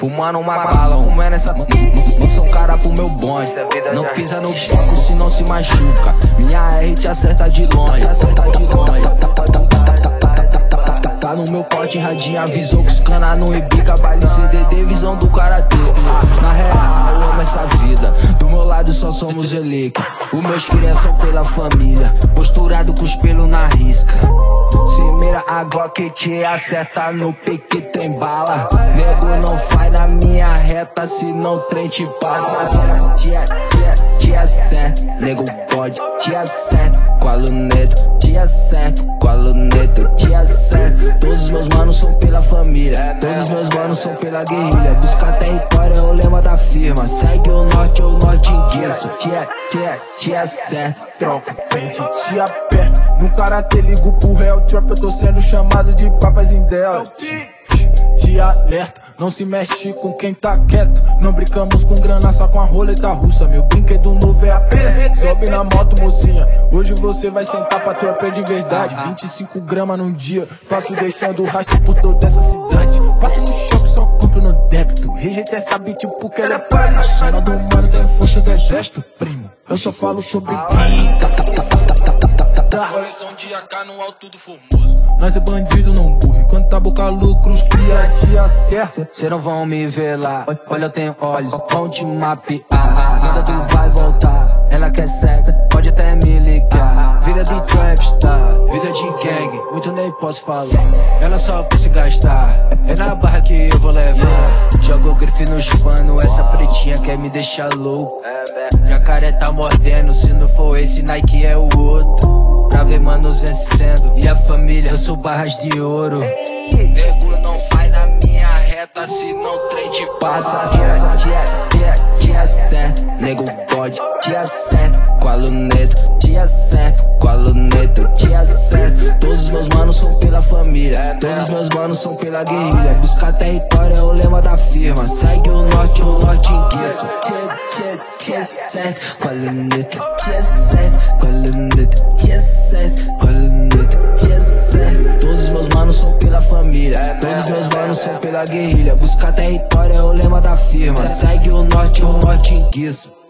fumando uma bala, comendo essa sou cara pro meu bonde. Não pisa no foco, senão se machuca. Minha R te acerta de longe. Tá no meu pote, radinho avisou que os cana não ibica. Baile CDD, visão do karatê. Na real, eu amo essa vida. Do meu lado só somos relíquia. Os meus crias são pela família. Posturado com os pelos na risca. Se mira a Glock te acerta no pique, tem bala. Nego não faz na minha reta, senão o trem te passa. Te acerta, nego pode, te acerta com a luneta, te acerta com a luneta, te acerta. Todos os meus manos são pela família, todos os meus manos são pela guerrilha. Buscar território é o lema da firma. Segue o norte enguiço. Te acerta, troca, pente, te aperta. No karatê ligo pro Real Trap, eu tô sendo chamado de papazinho dela. Te alerta, não se mexe com quem tá quieto. Não brincamos com grana, só com a roleta russa. Meu brinquedo novo é a peça. Sobe na moto, mocinha, hoje você vai sentar pra tropa de verdade. 25 gramas num dia, passo deixando rastro por toda essa cidade. Passo no shopping, só compro no débito. Rejeita essa beat porque ela é para. Na cena do mano tem força do exército, primo. Eu só falo sobre Coleção de AK no alto do Formoso. Nós é bandido, não burro. Enquanto tá boca lucro, os cria te acerta. Cê não vão me ver lá. Olha, eu tenho olhos, vão te mapear. Nada tu vai voltar. Ela quer sexo, pode até me ligar. Vida de trapstar, vida de gang, muito nem posso falar. Ela só quer se gastar, é na barra que eu vou levar. Jogo grife no pano, essa pretinha quer me deixar louco. Jacaré tá mordendo, se não for esse Nike é o outro. Pra ver manos vencendo, e a família, eu sou barras de ouro. Nego não vai na minha reta, senão o trem te passa. Te acerta, nego pode, te acerta com a luneta, te acerta com a luneta, te acerta. Todos os meus manos são pela família, todos os meus manos são pela guerrilha. Buscar território é o lema da firma. Segue o norte enguiço. Te acerta com a luneta, te acerta com a luneta, te acerta com a luneta, te acerta. Todos os meus manos são pela família, todos os meus manos são pela guerrilha. Buscar território é o lema da firma. Segue o norte enguiço.